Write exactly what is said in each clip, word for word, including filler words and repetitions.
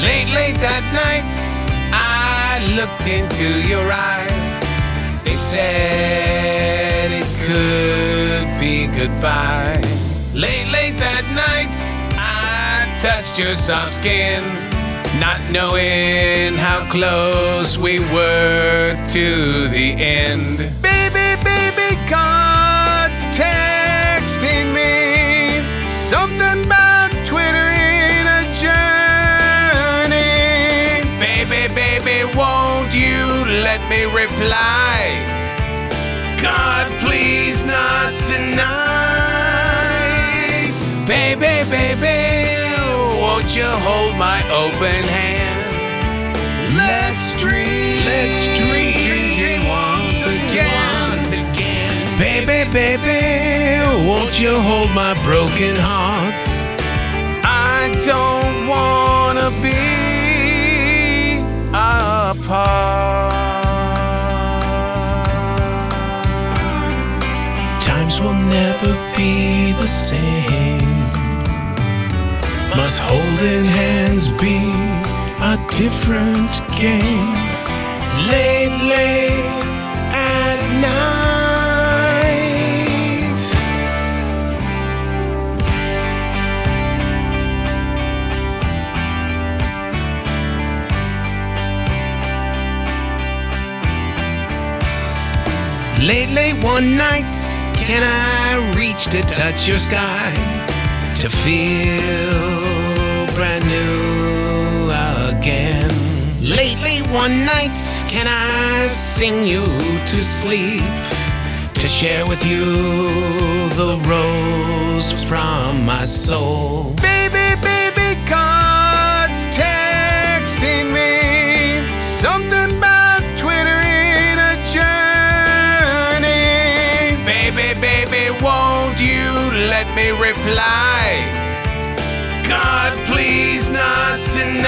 Late, late that night, I looked into your eyes. They said it could be goodbye. Late, late that night, I touched your soft skin, not knowing how close we were to the end. Baby, baby, God's texting me something about Twitter in a journey. Baby, baby, won't you let me reply? God, please not tonight. Baby, baby, won't you hold my open hand? Let's dream, let's dream, dream, dream once again, once again. Baby, baby, won't you hold my broken hearts? I don't wanna be apart. Times will never be the same. Must holding hands be a different game? Late, late at night. Late, late one night, can I reach to touch your sky? To feel brand new again. Lately one night, can I sing you to sleep? To share with you the rose from my soul. Baby, baby, God's texting me something about Twitter in a journey. Baby, baby, won't you let me reply? God, please not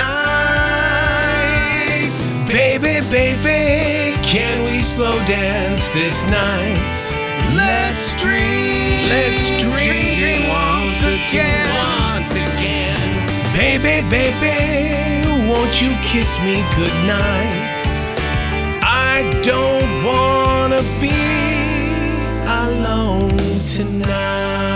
tonight. Baby, baby, can we slow dance this night? Let's dream, let's dream, dream once again, once again. Baby, baby, won't you kiss me goodnight? I don't wanna be alone tonight.